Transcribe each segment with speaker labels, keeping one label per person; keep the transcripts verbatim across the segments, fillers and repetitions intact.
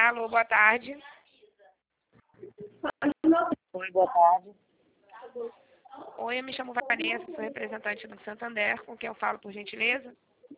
Speaker 1: Alô, boa tarde.
Speaker 2: Oi, boa tarde.
Speaker 1: Oi, eu me chamo Vanessa, sou representante do Santander, com quem eu falo, por gentileza?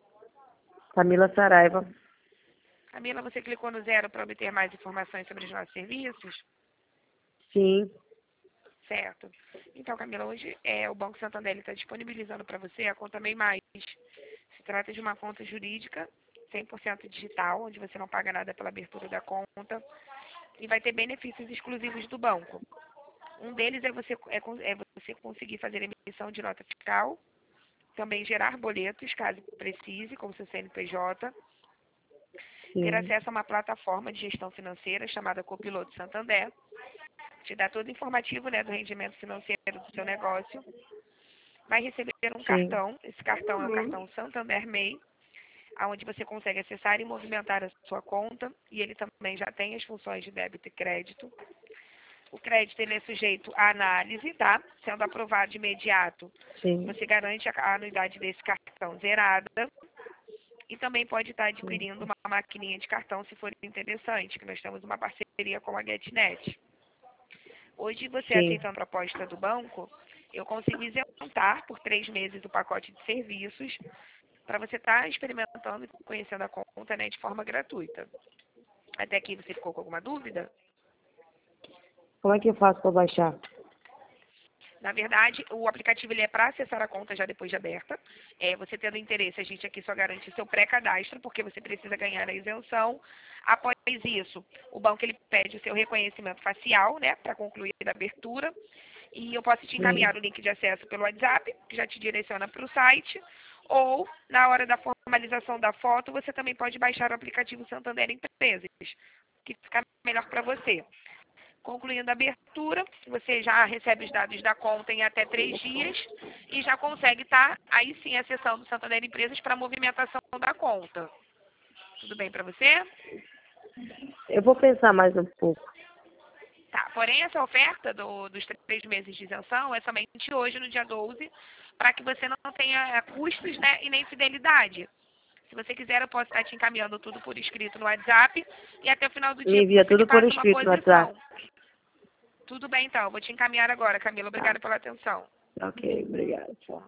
Speaker 2: Camila Saraiva.
Speaker 1: Camila, você clicou no zero para obter mais informações sobre os nossos serviços?
Speaker 2: Sim.
Speaker 1: Certo. Então, Camila, hoje é, o Banco Santander está disponibilizando para você a conta MEI Mais. Se trata de uma conta jurídica, cem por cento digital, onde você não paga nada pela abertura da conta e vai ter benefícios exclusivos do banco. Um deles é você, é, é você conseguir fazer emissão de nota fiscal, também gerar boletos, caso precise, com seu C N P J,
Speaker 2: Sim.
Speaker 1: ter acesso a uma plataforma de gestão financeira chamada Copiloto Santander, te dá todo informativo, né, do rendimento financeiro do seu negócio. Vai receber um
Speaker 2: Sim.
Speaker 1: cartão, esse cartão é o cartão Santander MEI, onde você consegue acessar e movimentar a sua conta, e ele também já tem as funções de débito e crédito. O crédito ele é sujeito à análise, tá? Sendo aprovado de imediato,
Speaker 2: Sim.
Speaker 1: você garante a anuidade desse cartão zerada. E também pode estar
Speaker 2: Sim.
Speaker 1: adquirindo uma maquininha de cartão se for interessante, que nós temos uma parceria com a GetNet. Hoje, você
Speaker 2: Sim.
Speaker 1: aceitando a proposta do banco, eu consigo isentar por três meses o pacote de serviços para você estar experimentando e conhecendo a conta, né, de forma gratuita. Até aqui você ficou com alguma dúvida?
Speaker 2: Como é que eu faço para baixar?
Speaker 1: Na verdade, o aplicativo ele é para acessar a conta já depois de aberta. É, você tendo interesse, a gente aqui só garante seu pré-cadastro, porque você precisa ganhar a isenção. Após isso, o banco ele pede o seu reconhecimento facial, né, para concluir a abertura. E eu posso te encaminhar
Speaker 2: Sim.
Speaker 1: o link de acesso pelo WhatsApp, que já te direciona para o site. Ou, na hora da formalização da foto, você também pode baixar o aplicativo Santander Empresas, que fica melhor para você. Concluindo a abertura, você já recebe os dados da conta em até três dias e já consegue estar, aí sim, acessando o Santander Empresas para a movimentação da conta. Tudo bem para você?
Speaker 2: Eu vou pensar mais um pouco.
Speaker 1: Tá, porém essa oferta do, dos três meses de isenção é somente hoje, no dia doze, para que você não tenha é, custos, né, e nem fidelidade. Se você quiser, eu posso estar te encaminhando tudo por escrito no WhatsApp e até o final do
Speaker 2: Me
Speaker 1: dia
Speaker 2: envia
Speaker 1: você me
Speaker 2: tudo por
Speaker 1: passa uma
Speaker 2: escrito no WhatsApp.
Speaker 1: posição. Tudo bem, então. Vou te encaminhar agora, Camila.
Speaker 2: Tá.
Speaker 1: Obrigada pela atenção.
Speaker 2: Ok, obrigada. Tchau.